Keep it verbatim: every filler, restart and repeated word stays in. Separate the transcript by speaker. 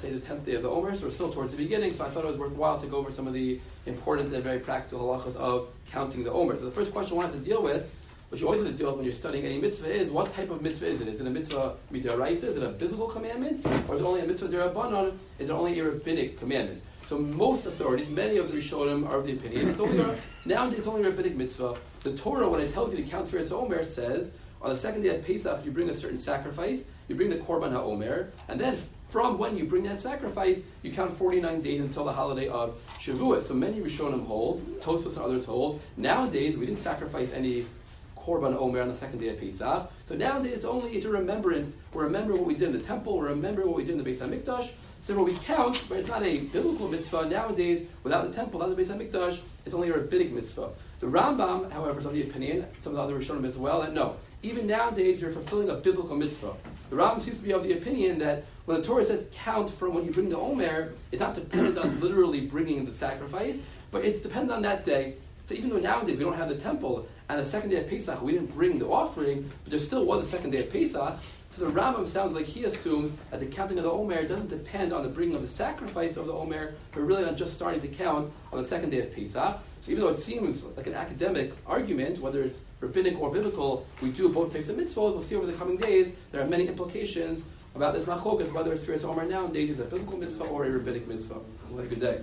Speaker 1: say, the tenth day of the Omer, so we're still towards the beginning, so I thought it was worthwhile to go over some of the important and very practical halachas of counting the Omer. So the first question I wanted to deal with, which you always have to deal with when you're studying any mitzvah, is what type of mitzvah is it? Is it a mitzvah mid'oraisa? Is it a biblical commandment? Or is it only a mitzvah d'Rabbanan? Is it only a rabbinic commandment? So most authorities, many of the Rishonim are of the opinion, it's only a, nowadays it's only a rabbinic mitzvah. The Torah, when it tells you to count Sfiras Omer, says, on the second day of Pesach, you bring a certain sacrifice, you bring the Korban HaOmer, and then from when you bring that sacrifice, you count forty-nine days until the holiday of Shavuot. So many Rishonim hold, Tosfos and others hold, nowadays we didn't sacrifice any Korban Omer on the second day of Pesach, so nowadays it's only it's a remembrance. We remember what we did in the temple, we remember what we did in the Beis HaMikdash, so we count, but it's not a biblical mitzvah. Nowadays, without the temple, without the Beis HaMikdash, it's only a rabbinic mitzvah. The Rambam, however, is of the opinion, some of the other Rishonim as well, that no, even nowadays you're fulfilling a biblical mitzvah. The Rambam seems to be of the opinion that when the Torah says count from when you bring the Omer, it's not dependent on literally bringing the sacrifice, but it depends on that day. So even though nowadays we don't have the temple, and the second day of Pesach we didn't bring the offering, but there still was a second day of Pesach, so the Rambam sounds like he assumes that the counting of the Omer doesn't depend on the bringing of the sacrifice of the Omer, but really on just starting to count on the second day of Pesach. So even though it seems like an academic argument, whether it's rabbinic or biblical, we do both types of mitzvahs. We'll see over the coming days, there are many implications about this machlokas, whether it's Sfiras Omer nowadays is a biblical mitzvah or a rabbinic mitzvah. Have a good day.